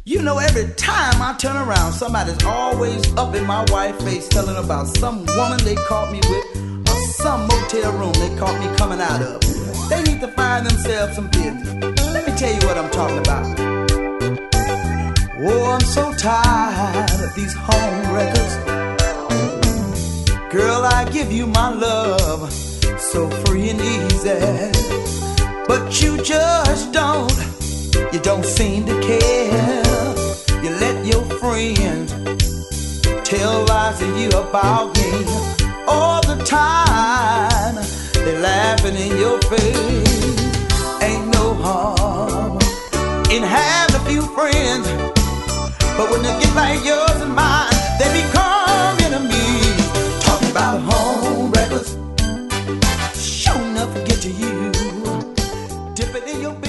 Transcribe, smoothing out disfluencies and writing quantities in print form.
You know, every time I turn around, somebody's always up in my wife's face telling about some woman they caught me with or some motel room they caught me coming out of. They need to find themselves some business. Let me tell you what I'm talking about. Oh, I'm so tired of these home wreckers. Girl, I give you my love so free and easy, but you just don't seem to care. You let your friends tell lies to you about me all the time. They laughing in your face. Ain't no harm in having a few friends, but when they get like yours and mine, they become enemies. Talking about home records, sure enough get to you. Dip it in your